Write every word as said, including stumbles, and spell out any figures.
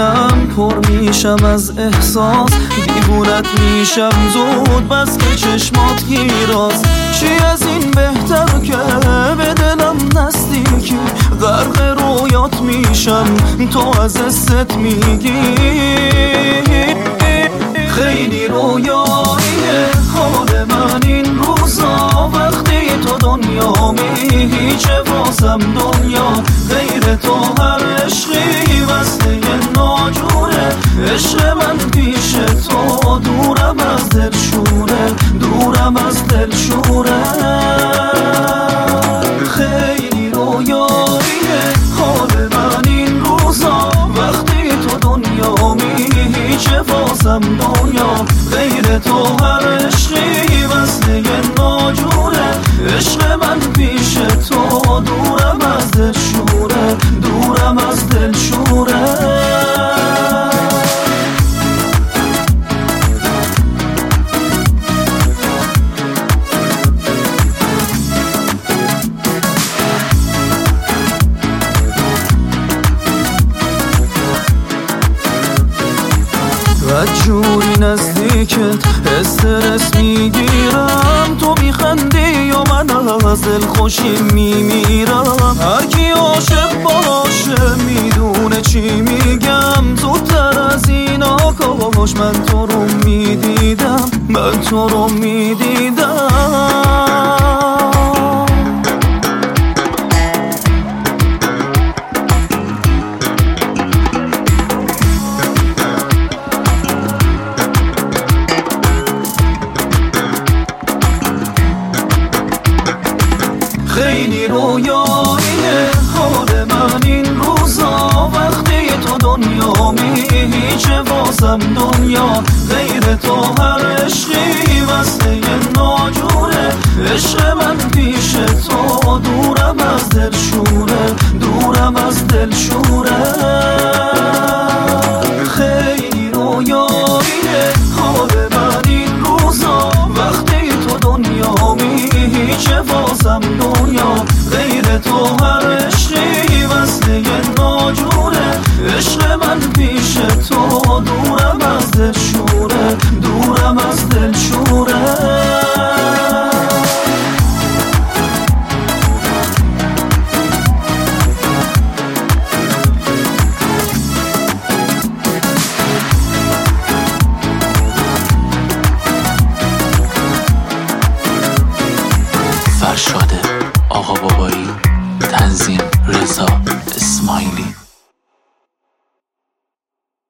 سینم پر میشم از احساس، دیوونت میشم زود بس که چشمات گیراز. چی از این بهتر که به دلم نزدیکی، غرق رویات میشم تو از دست میگی. خیلی رویاییه حال من این روزا، وقتی تو دنیا می هیچه واسم دنیا. غیر تو هر عشقی واسه ناجوره، عشق من پیش تو دورم از دلشوره، دورم از دلشوره. خیلی رویاییه حال من این روزا، وقتی تو دنیا می هیچه واسم دنیا. غیر تو هر عشقی واسه ناجوره، عشق من پیش تو دورم از دلشوره، دورم از دلشوره. و جوری نزدیکت استرس میگیرم، تو میخندی و من از دل خوشی میمیرم. هرکی عاشق باشه میدونه چی میگم، زودتر از اینا کاش من تو رو میدیدم، من تو رو میدیدم. خیلی رویاییه حال من این روزا، وقتی تو دنیا می هیچه واسم دنیا. غیر تو هر عشقی واسه ناجوره، عشق من پیش تو دورم از دلشوره، دورم از دلشوره. خیلی رویاییه حال من این روزا، وقتی تو دنیا می هیچه واسم دنیا. غیر تو هر عشقی واسه ناجوره، عشق من پیش تو دورم از دلشوره، دورم از دلشوره. فرشاد آقا بابایی، تنظیم رضا.